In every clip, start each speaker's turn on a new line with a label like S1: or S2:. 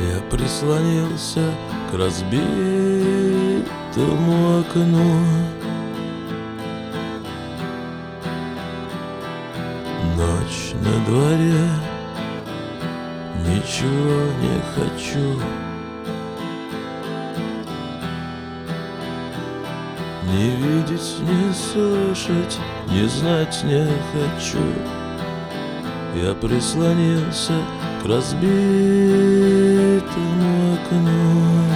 S1: Я прислонился к разбитому окну. Ночь на дворе, ничего не хочу. Не видеть, не слышать, не знать не хочу. Я прислонился к разбитому окну.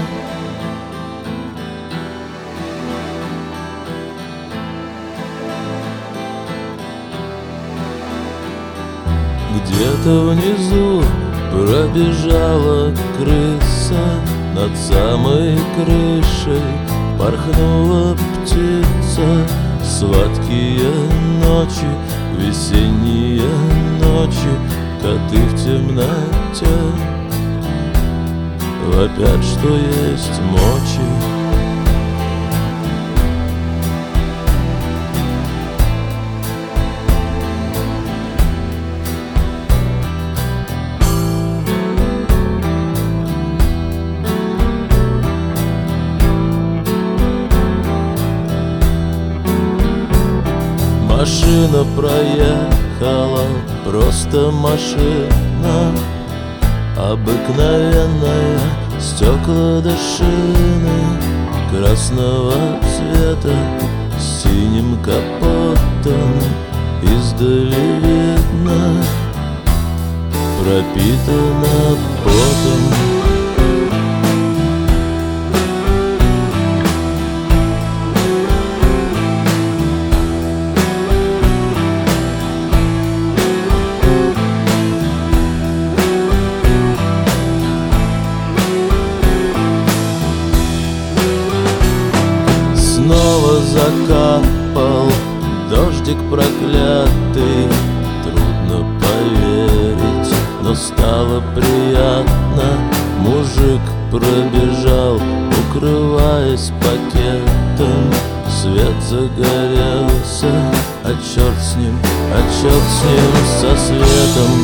S1: Где-то внизу пробежала крыса, над самой крышей порхнула птица. Сладкие ночи, весенние ночи, коты в темноте вопят, что есть мочи. Машина проехала, просто машина, обыкновенная, стекла до шины красного цвета с синим капотом. Издали видно, пропитана потом. Снова закапал дождик проклятый. Трудно поверить, но стало приятно. Мужик пробежал, укрываясь пакетом. Свет загорелся, а черт с ним со светом.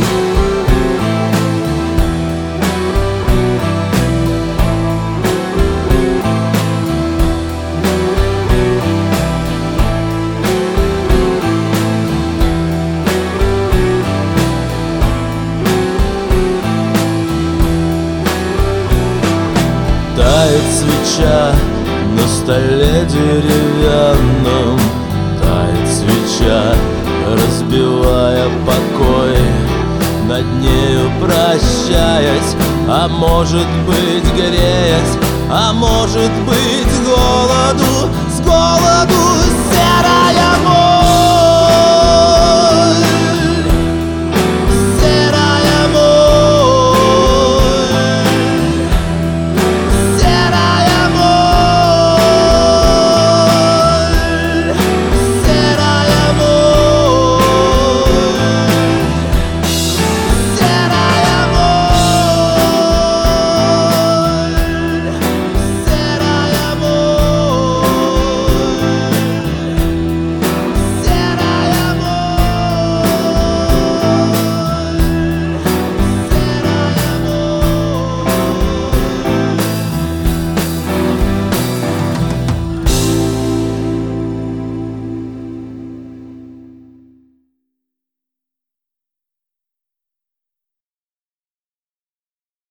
S1: Тает свеча на столе деревянном, тает свеча, разбивая покой, над нею прощаясь, а может быть греясь, а может быть с голоду серая